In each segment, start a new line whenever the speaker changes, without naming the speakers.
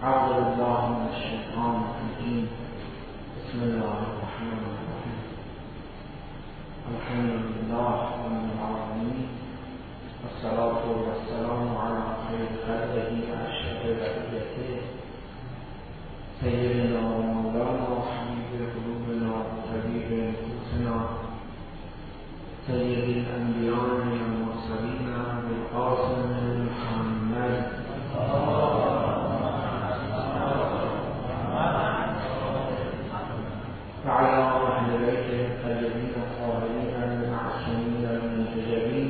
أعوذ بالله من الشيطان الرجيم. بسم الله الرحمن الرحيم. الحمد لله رب العالمين، والصلاة والسلام على خير خلقه وأشرف بقيته سيدنا ومولانا وحبيب قلوبنا وطبيب نفوسنا سيد الأنبياء والمرسلين بالقاسم محمد وعلى أهل بيته الطيبين الطاهرين المعصومين المنتجبين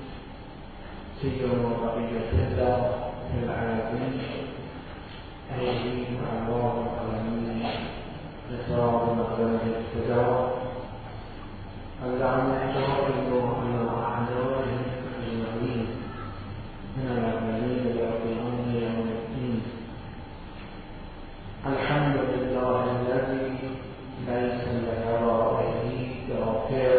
سيما بقية الله في العالمين أيديهم وأرواح العالمين إصرار مقدمة الابتداء. اللهم اجعلنا على أعدائهم أجمعين من الأولين والآخرين يوم الدين. الحمد لله الذي ليس لغرائه دافع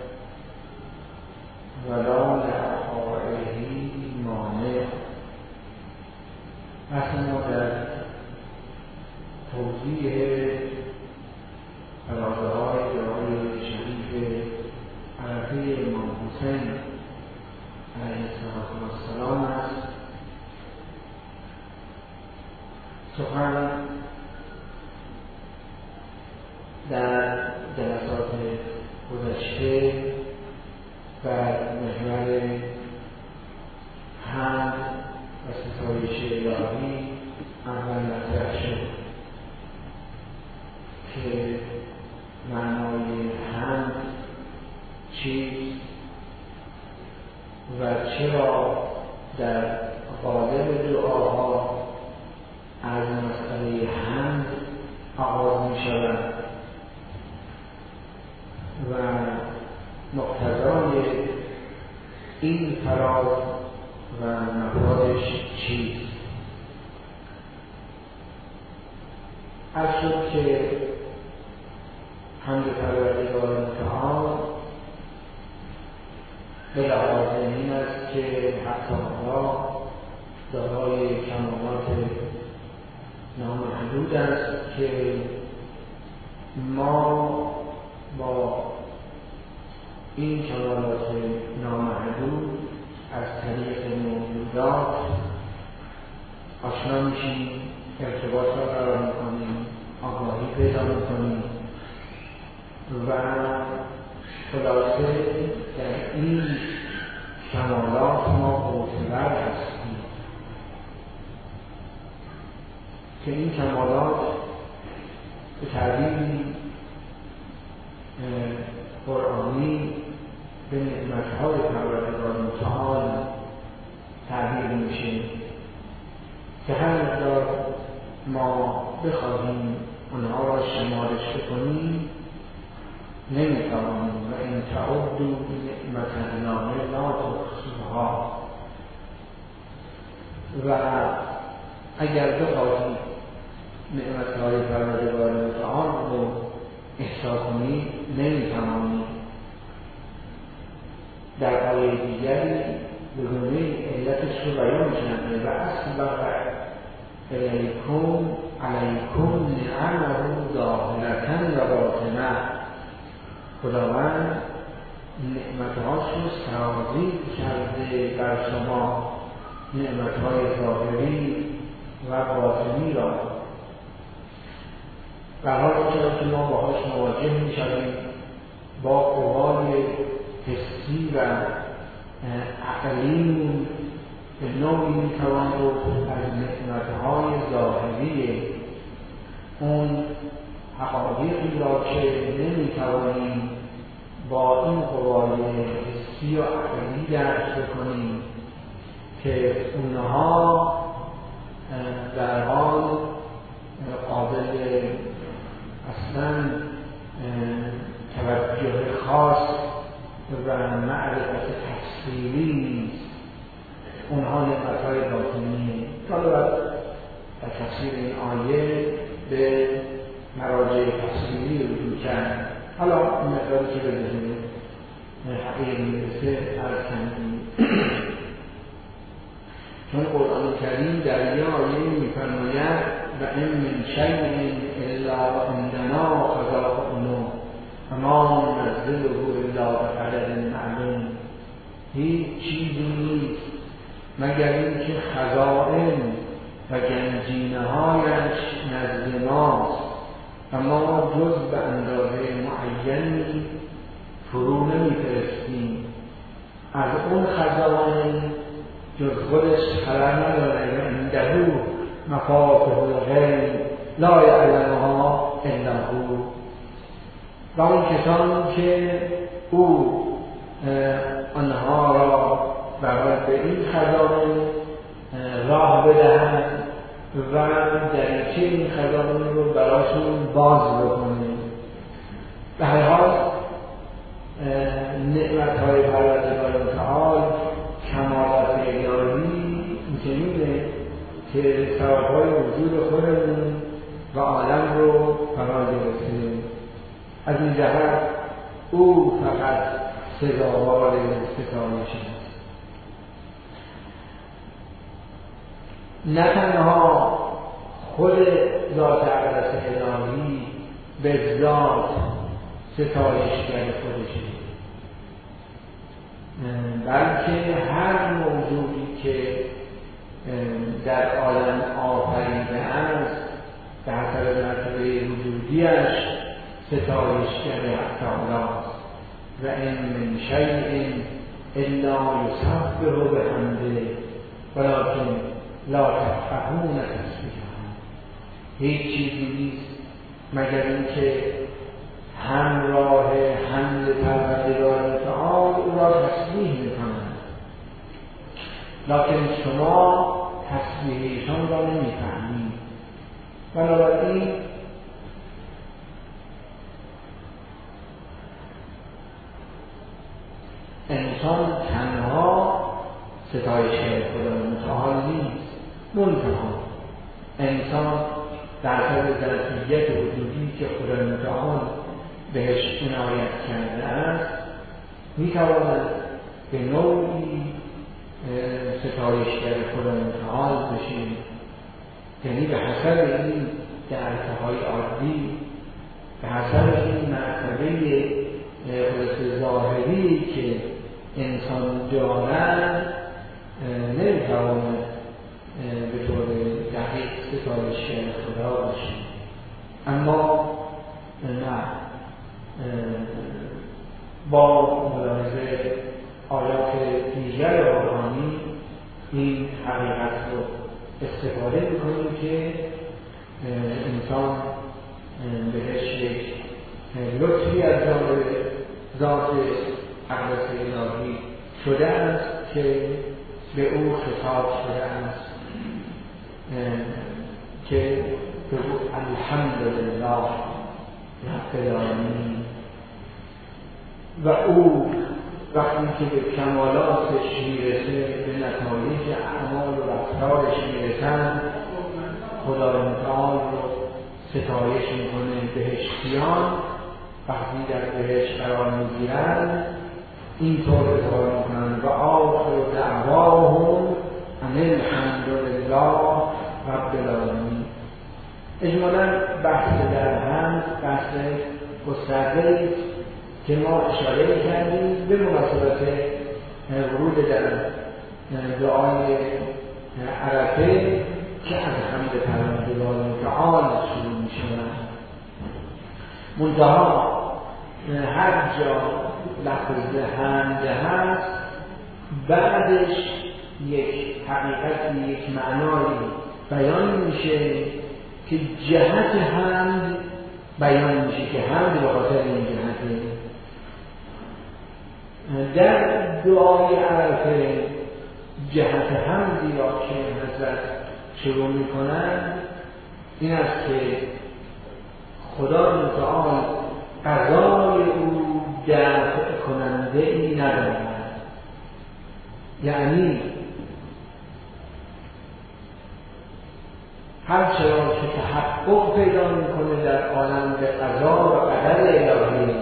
ولا لأخائه مانع. وقتی ما در توضیح علاقه‌های دعای شریف عرفه امام حسین علیه السلام است، سخن در جلسات گذشته بر محور حمد و ستایش الهی اول مطرح شد که معنای حمد چیست و چرا در قالب دعاها از مسئله حمد آغاز می شود و مقتضای این فراز و مفادش چیست. عرض شد که حمد پروردگار متعال به لحاظ این است که حق تعالی دارای کمالات نامحدود است که ما با این کمالات نامحدود از طریق موجودات آشنا میشیم، ارتباط را قرار میکنیم، آگاهی پیدا میکنیم و خلاصه در این کمالات ما معتبر هستیم که این کمالات به تعبیری قرآنی به نعمت‌های پروردگار متعال تعبیر میشه که هر مقدار ما بخواهیم اونها را شمارش بکنیم نمیتوانیم و این تعدوا نعمت الله لا تحصوها. و اگر بخواهیم نعمت‌های پروردگار متعال رو احصا کنیم نمیتوانیم. در آیه دیگری به گونه علتش رو بیان کرده و اسبغ علیکم نعمه ظاهرة و باطنه. خداوند نعمت‌هاش رو سرازیر کرده بر شما، نعمت‌های ظاهری و باطنی را، در حالی که ما باهاش مواجه می‌شویم با قوای حسی و عقلیم به نوعی میتوان گفت از نعمت‌های ظاهری اون حقایقی را که نمیتوانیم با این قوای حسی و عقلی درک بکنیم که اونها در حال قابل اصلا توجه خاص و معرفت تفصیلی نیست. اونها نعمت‌های باطنی. حالا در تفسیر این آیه به مراجع تفصیلی رجوع کرد. حالا این مقداری که به ذهن حقیقی میرسه عرض کردیم. چون قرآن کریم در یه آیه می‌فرماید این من شیء الا عندنا خزائنه و ما ننزله الا بقدر معلوم. هیچ چیزی نیست مگر اینکه خزائن و گنجینه هایش نزد ماست و ما جز به اندازه معینی فرو نمی‌فرستیم. از اون خزائن جز خودش خبر نداره. عنده مفاتح الغیب لا یعلمها الا هو. و اون کسانی که او آنها را برای به این خزائن راه بدهند و دریچه این خزائن رو براشون باز بکنه. به هر حال نعمت‌های پروردگار متعال، کمالات الهی می‌تونه که ثواب‌های وجود خودمون و عالم رو فرا گرفته. از این جهت او فقط سزاوار ستایش است. نه تنها خود ذات اقدس الهی به ذات ستایشگر خودشه، بلکه هر موجودی که در عالم آفریده است به حسب مرتبه وجودیش ستایشگر حق تعالی است. و این من شیء الا یسبح بحمده ولکن لا تفقهون تسبیحهم. هیچ چیزی نیست مگر اینکه همراه حمد پروردگار متعال او را تسبیح می‌کنند، لکن شما تسبیحشان را نمی‌فهمید. بنابراین انسان تنها ستایشگر خدا متعال نیست، منتها انسان در حد ظرفیت وجودی که خدا متعال بهش عنایت کرده است میتواند به نوعی ستایشگر خدا متعال بشه، یعنی به حسب این درک‌های عادی، به حسب این مرتبه خلص ظاهری که انسان دارد نمیتواند به طور دقیق ستایشگر خدا باشه. اما نه، با ملاحظه آیات دیگر قرآنی این حقیقت رو استفاده میکنیم که انسان بهش یک لطفی از ذات اقدس الهی شده است که به او خطاب شده است که بگو الحمدلله رب العالمین. و او وقتی که به کمالاتش میرسه، به نتایج اعمال و رفتارش میرسن، خدای متعال رو ستایش میکنه. بهشتیان وقتی در بهشت قرار میگیرن اینطور اظهار میکنن و آخر دعواهم ان الحمدلله رب العالمین. اجمالا بحث در هم بحث گسترده که ما اشاره کردیم به مناسبت ورود در دعای عرفه که از حمد پروردگار متعال شروع می شود. منتها هر جا لفظ حمد هست بعدش یک حقیقتی، یک معنایی بیان میشه که جهت حمد بیان میشه که حمد به خاطر این جهته. در دعای عرفه جهت حمدی را که حضرت شروع میکنند این است که خدا متعال قضای او دفع کننده ای ندارد، یعنی هر چرا که تحقق پیدا میکنه در عالم به قضا و قدر الهی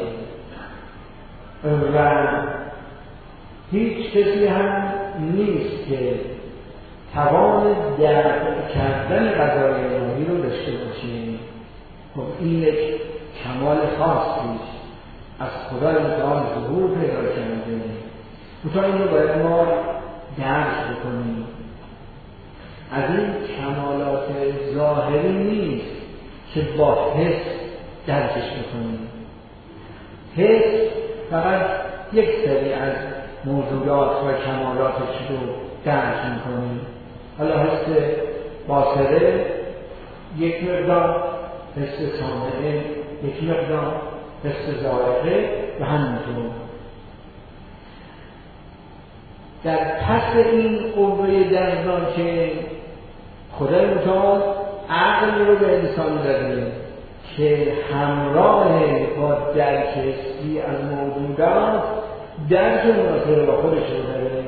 و هیچ کسی هم نیست که توان درک کردن قضای الهی رو داشته باشیم. خب این یک کمال خاصی از خدای متعال ظهور پیدا کرده. تا این رو باید ما درک بکنیم. از این کمالات ظاهری نیست که با حس درکش بکنیم. حس فقط یک سری از موجودات و کمالاتش رو درک میکنیم. حالا حس باصره یک مقدار، حس سامعه یک مقدار، حس ذائقه و همینطور. در پس این قوه جذبان که خدای متعال عقل رو به انسان داده که همراه با درک حسی از موجودات درک مناسب با خودش رو داره.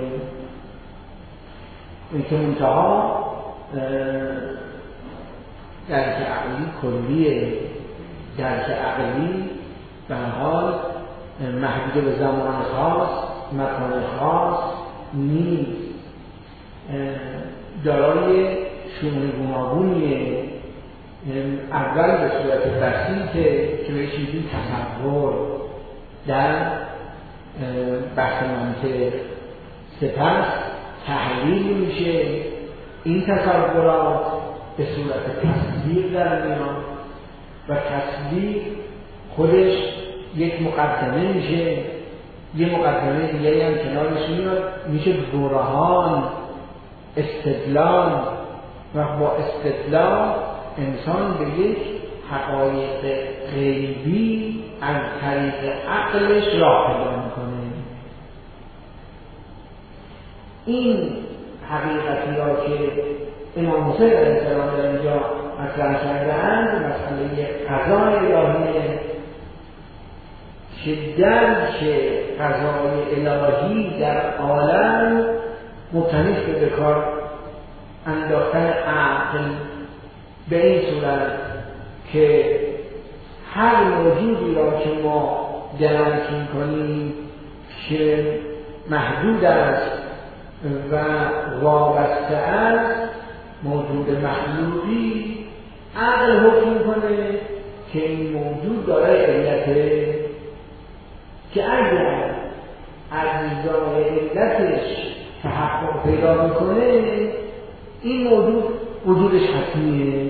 این که منتها درک عقلی کلیه. درک عقلی به هر حال محدود به زمان خاص، مکان خاص نیست، دارای شمول گوناگونیه. اول به صورت بسیطه که بهش میگیم تصور در بحث منطق، سپس تحلیل میشه. این تصورات به صورت تصدیق در میاد و تصدیق خودش یک مقدمه میشه. یه مقدمه دیگه هم کنارش میاد، میشه برهان، استدلال، و با استدلال انسان به یک حقایق غیبی از طریق عقلش راه پیدا میکنه. این حقیقتی ها که امام حسین علیه السلام در اینجا مطرح کرده‌اند، مسئله قضای الهی که درک قضای الهی در عالم مبتنی به کار انداختن عقل به این صورت که هر موجودی را که ما درک می‌کنیم که محدود است و وابسته است، موجود مخلوقی، عقل حکم می‌کنه که این موجود دارای علته، که اگر اجزای علتش تحقق پیدا میکنه این موجود وجودش حتمیه.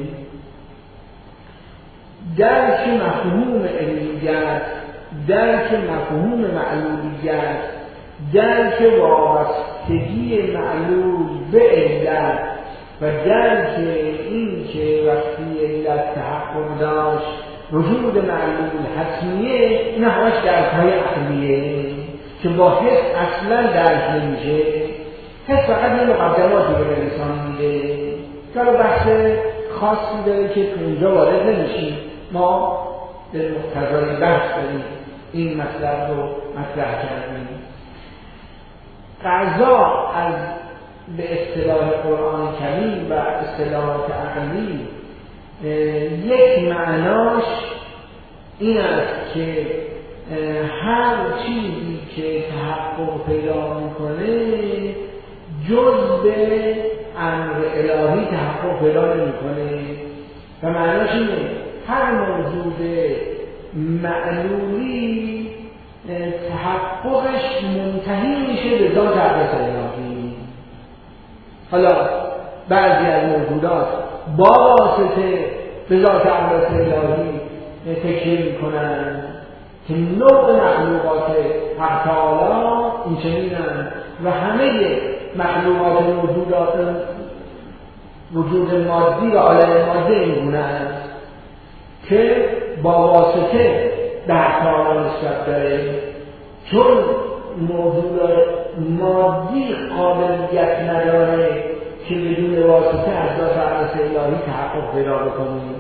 درک مفهوم علمیت، درک مفهوم معلولیت، درک وابستگی معلول به علت و درک این که وقتی علت تحقق داشت وجود معلول حتمیه، این همش درک‌های عقلیه که با حس اصلا درک نمیشه. حس فقط یه مقدماتی به انسان میده که بحث خاصی داره که اونجا وارد نمیشیم. ما به مقتضای بحث داریم این مطلب رو مطرح کردیم. قضا از به اصطلاح قرآن کریم و اصطلاحات عقلی یک معناش این است که هر چیزی که تحقق پیدا میکنه جز به امر الهی تحقق پیدا نمیکنه و معناش اینه هر موجود معلولی تحققش منتهی میشه به ذات اقدس الهی. حالا بعضی از موجودات با واسطه به ذات اقدس الهی تکیه میکنن که نوع مخلوقات حق تعالی این چنینن و همه مخلوقات موجودات وجود مادی و عالم مادی اینگونه است که با واسطه به حق تعالی نسبت داره، چون موجود مادی قابلیت نداره که بدون واسطه از ذات اقدس الهی تحقق پیدا بکنیم.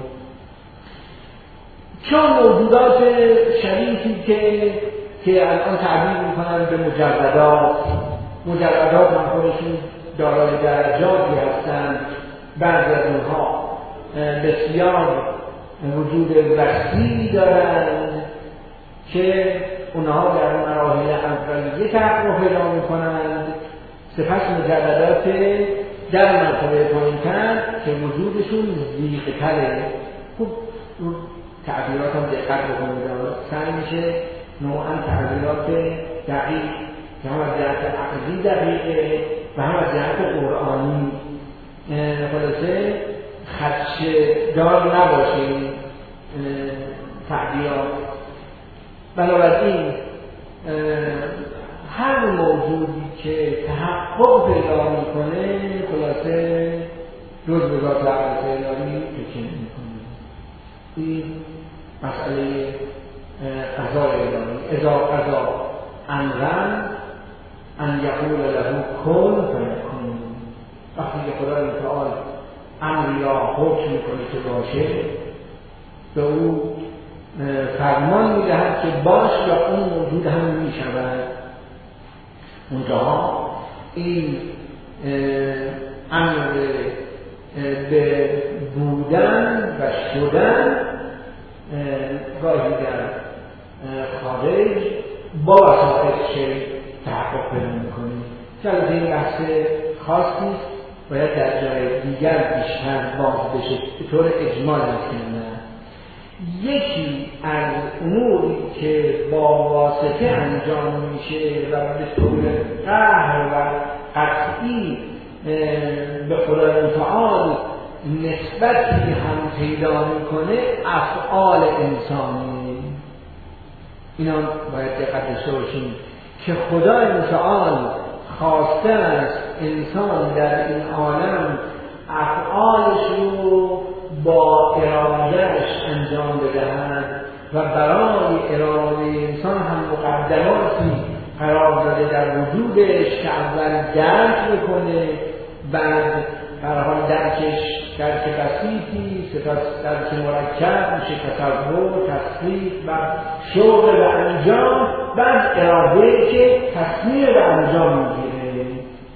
چون موجودات شریفی که الان تعبیر میکنن به مجردات هم خودشون دارای درجاتی هستند. بعضی از اونها بسیار وجود وسیعی دارند که اونها در مراحل اولیه تحقق پیدا میکنند، سپس مجردات در مرتبه پایین‌تر که وجودشون زیغ‌تره. خوب اون تعبیرات هم دقت بکنید، سعی میشه نوعاً تعبیرات دقیق که هم از جهت عقلی دقیقه و هم از جهت قرآنی خلاصه خدشه‌دار نباشه تعبیرات. بنابراین هر موجودی که تحقق پیدا میکنه خلاصه جز به ذات حضرت الهی تکیه میکنه. این مسئله قضا الهی. اذا قضا امرا ان یقول له کن فیکون. وقتی که خدای متعال امری را حکم میکنه که باشه، به او فرمان میدهد که باش و اون موجود هم میشود. منتها این امر به بودن و شدن گاهی در خارج با وسائل شیء تحقق پیدا میکنه. چرا این بحث خاصی است، باید در جای دیگر بیشتر باز بشه به طور اجمال نکنه. یکی از اموری که با واسطه انجام میشه و به طور قهر و قطعی به خدای متعال نسبتی هم پیدا میکنه افعال انسانی. اینا باید دقت داشته باشیم که خدای متعال خواسته است انسان در این عالم افعالش رو با ارادهش انجام بدهد و برای اراده انسان هم مقدماتی قرار داده در وجودش که اول درک بکنه، بعد در حال درکش درک بسیطی، سپس درک مرکب میشه تصور، تصدیق و شوق و انجام، بعد اراده که تصمیم و انجام میگیره.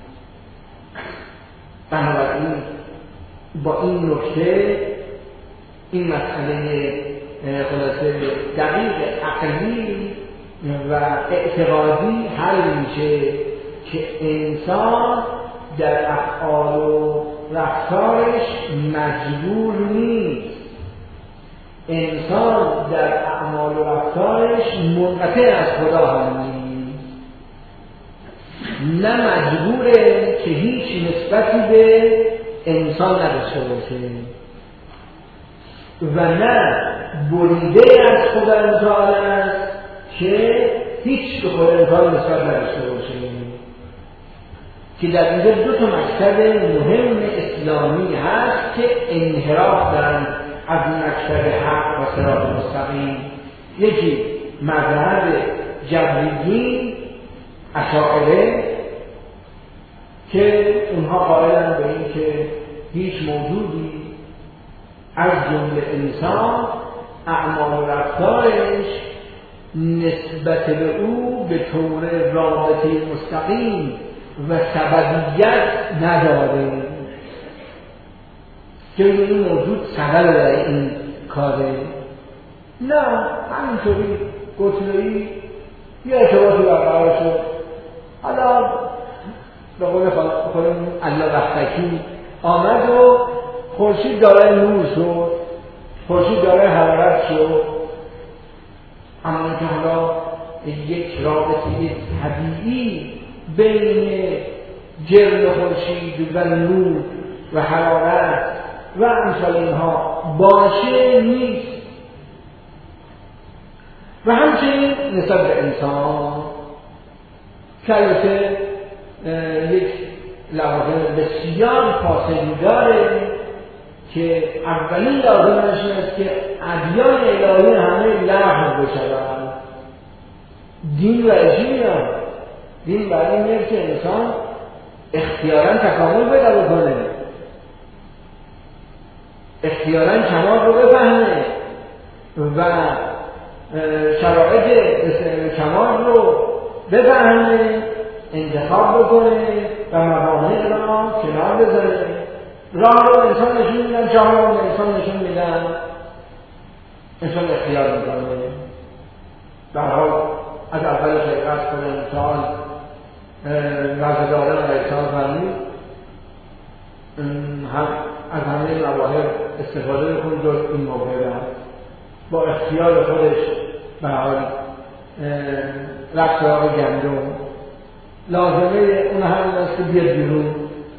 بنابراین با این نکته این مسئله خلاصه دقیق عقلی و اعتقادی حل میشه که انسان در افعال و رفتارش مجبور نیست. انسان در اعمال و رفتارش منقطع از خدا هم نیست. نه مجبوره که هیچ نسبتی به انسان نداشته باشه و نه بریده از خدا متعال است که هیچ به خدا متعال نسبت نداشته باشه. که در اینجا دو تا مکتب مهم اسلامی هست که انحراف دارن از مکتب حق و صراط مستقیم. یکی مذهب جبریین اشاعره که اونها قائلن به این که هیچ موجودی از جمله انسان اعمال و رفتارش نسبت به او به طور رابطه مستقیم و سببیت نداره، که این موجود سبب برای این کاره. نه همینطوری گفتنی یه ارتباطی برقرار شد، حالا به قول خودمون الله وحدکی آمد و خورشید داره نور شد، خورشید داره حرارت شد، اما که حالا یک رابطه طبیعی بین جرم خورشید و نور و حرارت و امثال اینها باشه نیست. و همچنین نسبت به انسان که البته یک لحاظه بسیار فاصلی داره که اولین لازمش است که ادیان الهی همه لغو بشوند. دین و اجیان دین برای اینه که انسان اختیاراً تکامل پیدا بکنه، اختیاراً کمال رو بفهمه و شرایط کمال رو بفهمه، انتخاب بکنه و موانع را کنار بذاره. راه رو انسان نشون میدن، جهان رو انسان نشون میدن، انسان اختیار میکنه. در حال از اول خلقت خود انسان وضع دارن و انسان فرمید از همه مواهب استفاده کنید و این موقع با اختیار خودش به حال رفت سراغ گندم. لازمه اون همین است که بیاد بیرون.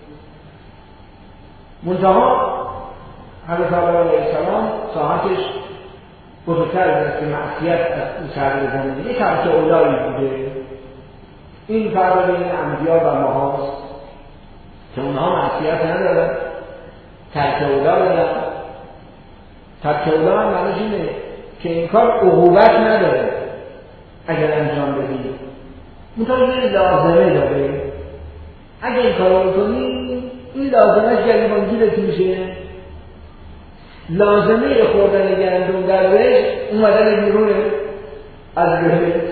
منتها حضرت آقا علیه السلام ساعتش بزرگتر است که معصیت از او سر بزنید. یک ترک اولایی بوده. این فرق بین انبیا و ماهاست که اونها معصیت ندارن، ترک اولا دارن. ترک اولا هم معنیش اینه که این کار عقوبت نداره اگر انجام بدید، منطقه لازمه داره. اگر این کار رو کنی این لازمه گریبانگیرت میشه. لازمه خوردن گندم در بهش اومدن بیرونه از بهش،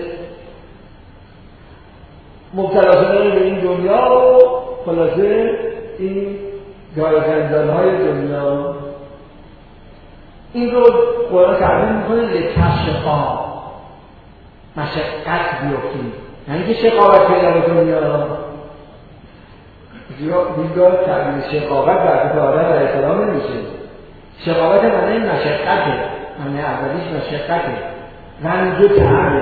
مبتلا شدن به این دنیا و خلاصه این گایگندان‌های دنیا. این رو قرآن تعبیر میکنه لتشقا، مشقت بیفتید، یعنی که شقاوت پیدا به دنیا. دیگه تعبیر شقاوت برکت آدم علیه السلام نمیشه. شقاوت معنی مشقته، معنی اولیش مشقته، رنج و تعبه.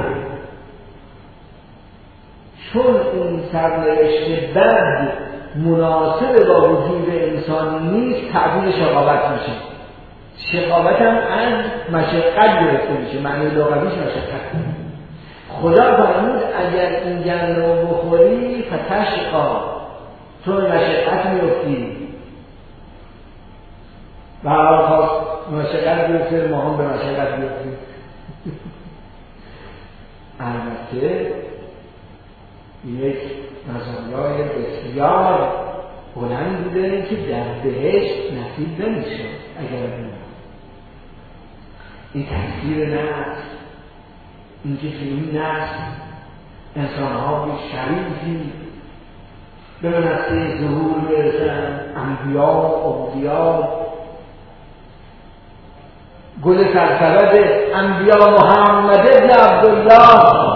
چون این سرنوشت بد مناسب با وجود انسان نیست تعبیر شقاوت میشه. شقاوت هم از مشقت گرفته میشه، معنی لغویش مشقت. خدا فرمود اگر این گندم بخوری فتشقا، تو مشقت میفتی. و هر خواست مشقت بیفته، ما هم به مشقت بیفتیم. البته یک مزایای بسیار بلند بوده که در بهشت نصیب نمیشه. اگر این تاثیر نفس، این که این نفس انسان‌ها به شریفی به منصه ظهور برسن، انبیا و اولیا، گل سرسبد انبیا محمد ابن عبدالله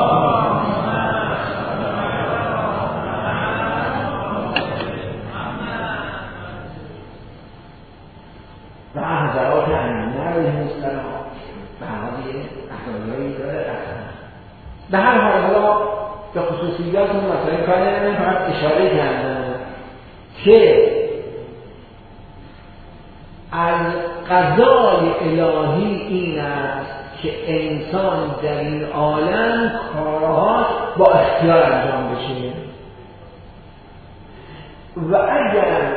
و حضرات امینه علیهم السلام به حالی احوالایی داره رفتن. به هر حال حالا به خصوصیات اون مسائل کار نمی‌کنم، فقط اشاره کردم که از قضای الهی این است که انسان در این عالم کارها با اختیار انجام بشه و اگر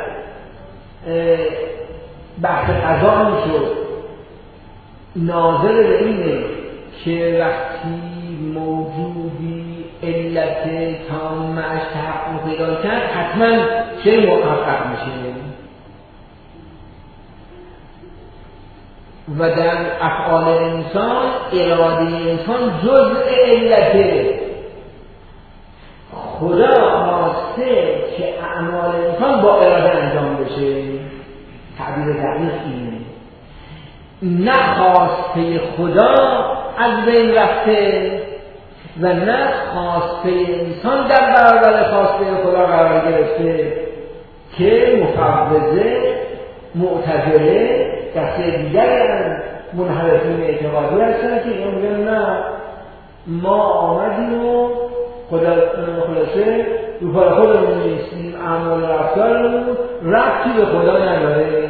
بحث قضا میشد ناظر به اینه که وقتی موجودی علت تامش تحقق پیدا کرد حتما چه محقق میشه و در افعال انسان اراده انسان جزء علته. خدا خواسته که اعمال انسان با اراده انجام بشه. تعبیر دقیق اینه. نه خواسته خدا از بین رفته و نه خواسته انسان در برابر خواسته خدا قرار گرفته که مفوضه معتزله دسته دیگر منحرفین اعتقادی هستن که این میگن نه ما آمدیم و خلاصه رو پای خودمون نیستیم، اعمال رفتارمون ربطی به خدا نداره.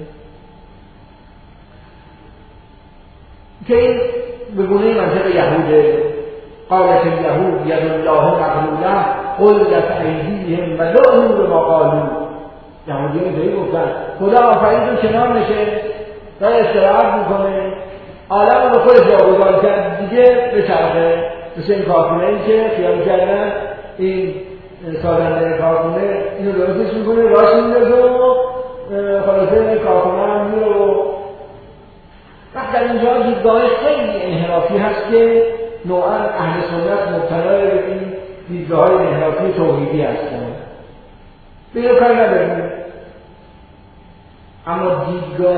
که این به گونه منطق یهوده. قالت الیهود ید الله مغلوله غلت ایدیهم و لعنوا بما قالوا. یهودی اینطوری گفتن خدا آفرید رو کنار نشه داره استراحت میکنه، عالم رو به خودش جاگذار کرد دیگه به چرخه. مثل این کارخونه این که خیال کردن این سازنده کارخونه اینو درستش میکنه راست میندازه و خلاصه کارخونه هم میره و وقت در اینجا دیدگاهش خیلی انحرافی هست که نوعا اهل سنت مبتلای به این دیدگاه‌های انحرافی توحیدی هستن. به کاری نداریم، اما دیدگاه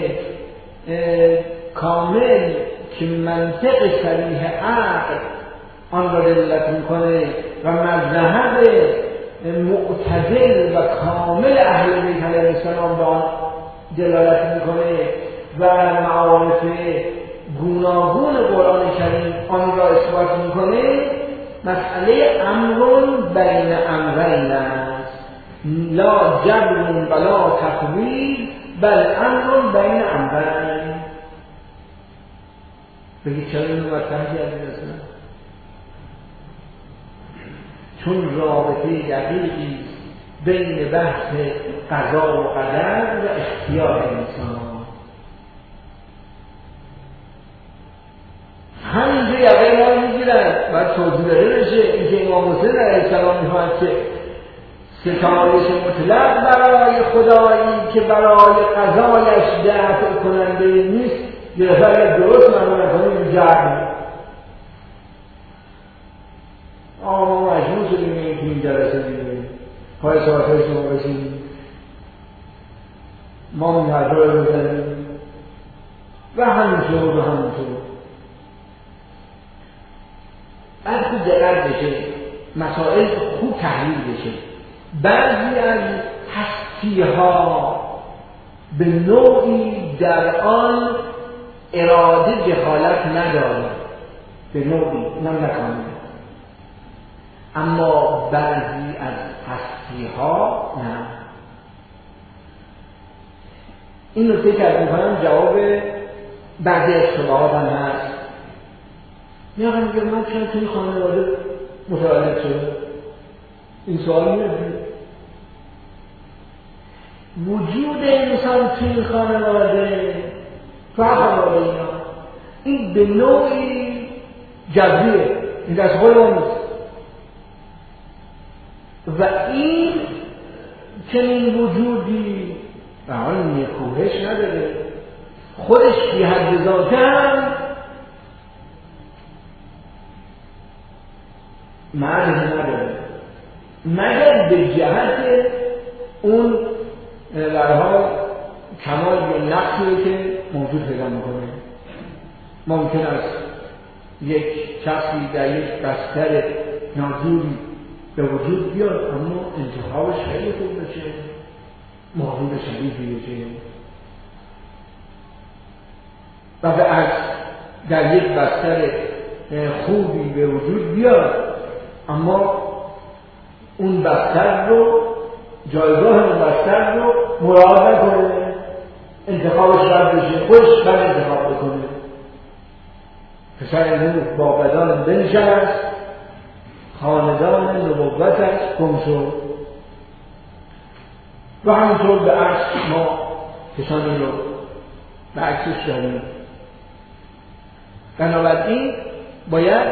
کامل که منطق صریح عقل آن را دلالت میکنه و مذهب معتدل و کامل اهل بیت علیه السلام به آن دلالت میکنه و معارف گوناگون قرآن کریم آن را اثبات میکنه، مسئله امر بین امرین است، لا جبر ولا تفویض بل امر بین امرین. بگید چرا اینو مطرح کردید اصلا؟ چون رابطه دقیقی بین بحث قضا و قدر و اختیار انسان. همینجا یقه ما رو میگیرن باید توضیح داده بشه. اینکه امام حسین علیه السلام میخواهد که ستایش مطلق برای خدایی که برای قضایش دفع کننده نیست یه دفعه اگر درست معلوم نکنیم جرم ما مجبور شدیم که این جلسه دیدیم پای ساعتهای شما بشیم ما این حرفا رو بزنیم و همینطور و همینطور. بعد خوب دقت بشه، مسائل خوب تحلیل بشه. بعضی از هستی‌ها به نوعی در آن اراده دخالت ندارد، به نوعی نکنه، اما بعضی از هستی‌ها نه. این نکته که از می‌کنم جواب بعضی از شبهات هم هست. میگم من چرا توی خانواده متولد شده؟ این سوال میاد. وجود انسان توی خانواده اینا این به نوعی جبریه، این دست خود ما نیست و این چنین وجودی به حال نکوهش نداره، خودش فی حد ذاته هم معنی نداره مگر به جهت اون برها کمال به نقصی که موجود پیدا میکنه. ممکن است یک شخصی در یک بستر ناجوری به وجود بیاد اما انتخابش خیلی خوب بشه، موجود شدیدی بشه، و به عکس در یک بستر خوبی به وجود بیاد اما اون بستر رو، جایگاه اون بستر رو مراعات نکنه، انتخابش رد بشه، خودش بد انتخاب بکنه، پسر نوح با بدان بنشست، خاندان نبوتش گم شد. و همینطور به عکس ما کسانی رو به عکسش داریم. بنابراین باید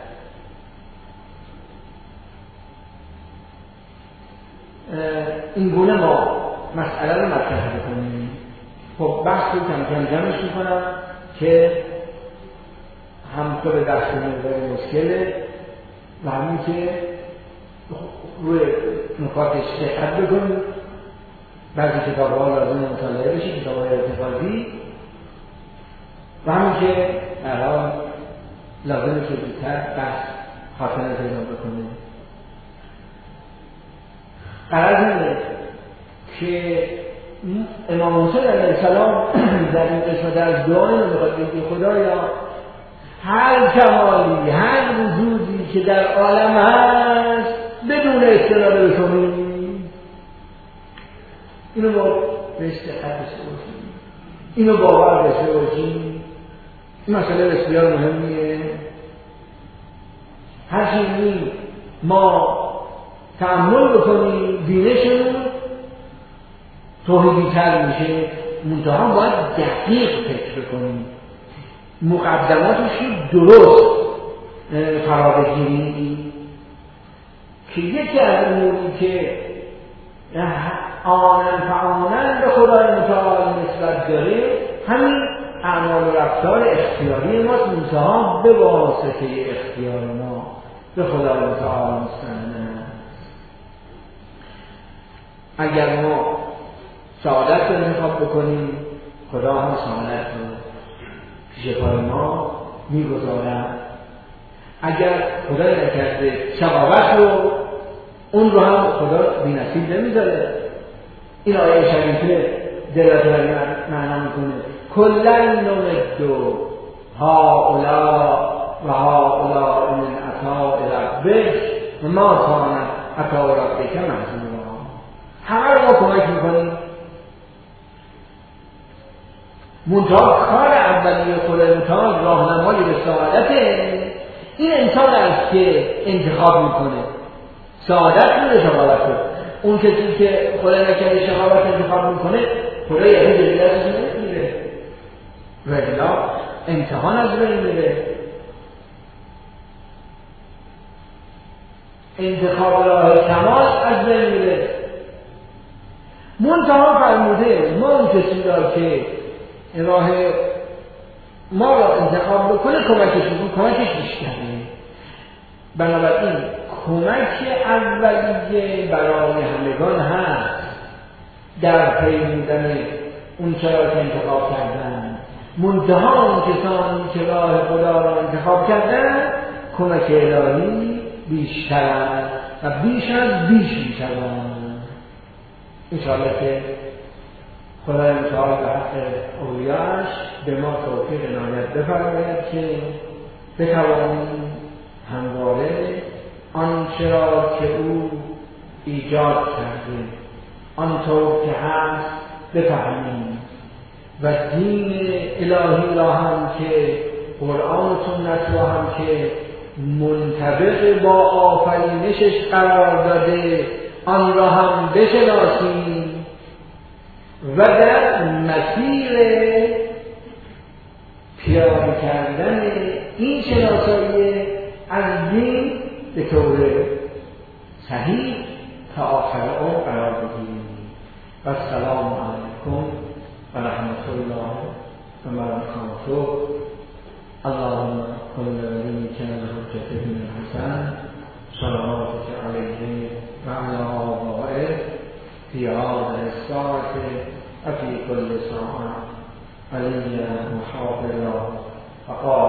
این گونه ما مسئله رو مطرح بکنیم. خب بحث رو کم کم جمعش میکنم که هم خود دست نظر مشکله و همین که روی نکاتش دقت بکنیم. بعضی کتاب‌ها لازم مطالعه بشه، کتاب‌های ارتفاعی، و همین که الان لازمه که زودتر بحث خاتمه پیدا بکنه. قرار اینه که امام حسین علیه السلام در این قسمت از دعای رو میخواد بگه خدایا هر کمالی، هر وجودی که در عالم هست بدون استناد به تو می‌بینی، اینو با بهش دقت داشته باشیم، اینو باور داشته باشیم. این مسئله بسیار مهمیه. هر چیزی ما تأمل بکنیم بینشمون توحیدی‌تر میشه. منتها باید دقیق فکر بکنیم، مقدماتش درست فرا بگیریم که یکی از اموری که آنن به خدای متعال نسبت داره همین اعمال و رفتار اختیاری ماست، منتها به واسطه اختیار ما به خدای متعال مستند. اگر ما سعادت رو انتخاب بکنیم خدا هم سعادت رو پیش پای ما میگذارد. اگر خدای نکرده شقاوت رو اون رو هم خدا بی نصیب نمیذاره. این آیه شریفه دلالت بر معنا میکنه کلا نمد هؤلاء و هؤلاء من عطاء ربک و ما کان عطاء ربک محظورا. همه رو ما کمک میکنیم. منتها کار اولیه خود انسان راهنمای به سعادته. این انسان است که انتخاب میکنه سعادت رو شقاوت. اون کسی که خدا نکرده شقاوت انتخاب میکنه خدا یعنی جلیت رو نمیره و الا امتحان از بین میره. انتخاب راه کمال از بین میره. منتها فرموده ما اون کسی را که راه ما را انتخاب بکنه کمکش بیشتره. بنابراین کمک اولیه برای همگان هست در پیمودن اون چرا که انتخاب کردن. منتها اون کسانی که راه خدا را انتخاب کردن کمک الهی بیشتر و بیش از بیش میشوند. انشاءالله که خدا امتحال به حق اولیاش به ما توفیق عنایت بفرماید که بتوانیم همواره آنچه را که او ایجاد کرده آنطور که هست بفهمیم و دین الهی را هم که قرآن و سنت را هم که منطبق با آفرینشش قرار داده آن را هم بشناسیم و در مسیر پیاده کردن این شناسایی از دین به طور صحیح تا آخر عمر قرار بگیریم. و السلام علیکم و رحمت الله و برکاته. اللهم کل وليك الحجة بن الحسن صلواتك عليه وعلى آبائه في هذه الساعة وفي كل ساعة عليا محافظا فقال